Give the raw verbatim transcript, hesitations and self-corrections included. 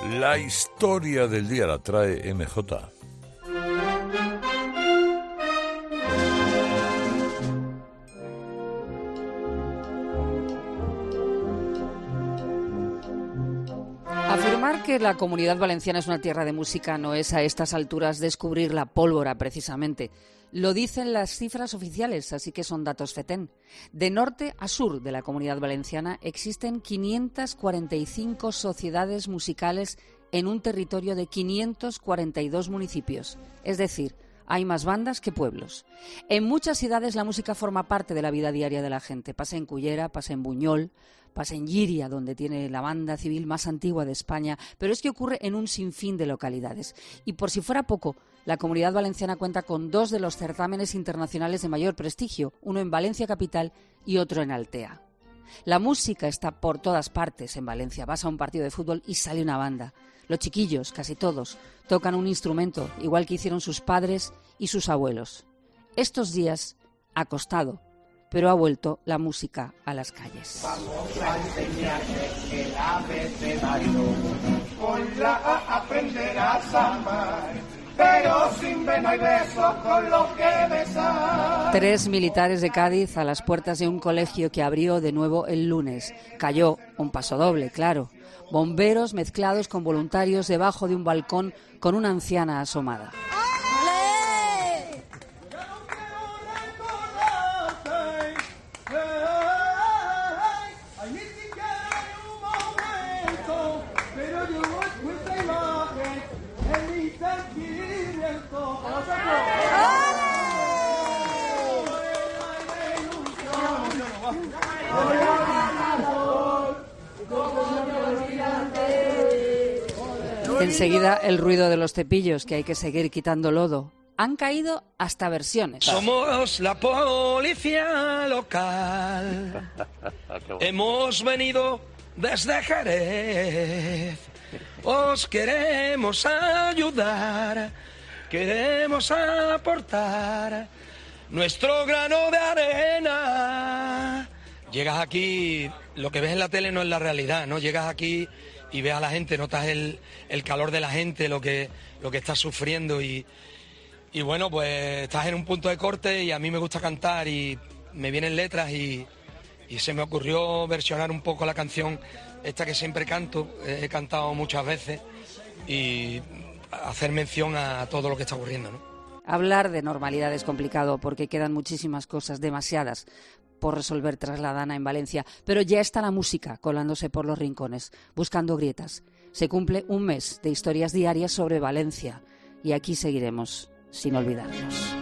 La historia del día la trae M J. Afirmar que la Comunidad Valenciana es una tierra de música no es a estas alturas descubrir la pólvora, precisamente. Lo dicen las cifras oficiales, así que son datos FETEN. De norte a sur de la Comunidad Valenciana existen quinientas cuarenta y cinco sociedades musicales en un territorio de quinientos cuarenta y dos municipios. Es decir, hay más bandas que pueblos. En muchas ciudades la música forma parte de la vida diaria de la gente. Pasa en Cullera, pasa en Buñol, pasa en Llíria, donde tiene la banda civil más antigua de España, pero es que ocurre en un sinfín de localidades. Y por si fuera poco, la Comunidad Valenciana cuenta con dos de los certámenes internacionales de mayor prestigio, uno en Valencia capital y otro en Altea. La música está por todas partes en Valencia. Vas a un partido de fútbol y sale una banda. Los chiquillos, casi todos, tocan un instrumento, igual que hicieron sus padres y sus abuelos. Estos días ha costado, pero ha vuelto la música a las calles. Vamos a enseñarte el abecedario, con la A aprenderás a amar, pero sin vena y beso con lo que besar. Tres militares de Cádiz a las puertas de un colegio que abrió de nuevo el lunes. Cayó un pasodoble, claro. Bomberos mezclados con voluntarios debajo de un balcón con una anciana asomada. Enseguida el ruido de los cepillos, que hay que seguir quitando lodo. Han caído hasta versiones. Somos la policía local. Hemos venido desde Jerez. Os queremos ayudar. Queremos aportar nuestro grano de arena. Llegas aquí, lo que ves en la tele no es la realidad, ¿no? Llegas aquí y ves a la gente, notas el, el calor de la gente, lo que, lo que está sufriendo y, y bueno, pues estás en un punto de corte y a mí me gusta cantar y me vienen letras y, y se me ocurrió versionar un poco la canción esta que siempre canto, he cantado muchas veces y hacer mención a todo lo que está ocurriendo, ¿no? Hablar de normalidad es complicado porque quedan muchísimas cosas, demasiadas, por resolver tras la Dana en Valencia, pero ya está la música colándose por los rincones, buscando grietas. Se cumple un mes de historias diarias sobre Valencia y aquí seguiremos sin olvidarnos.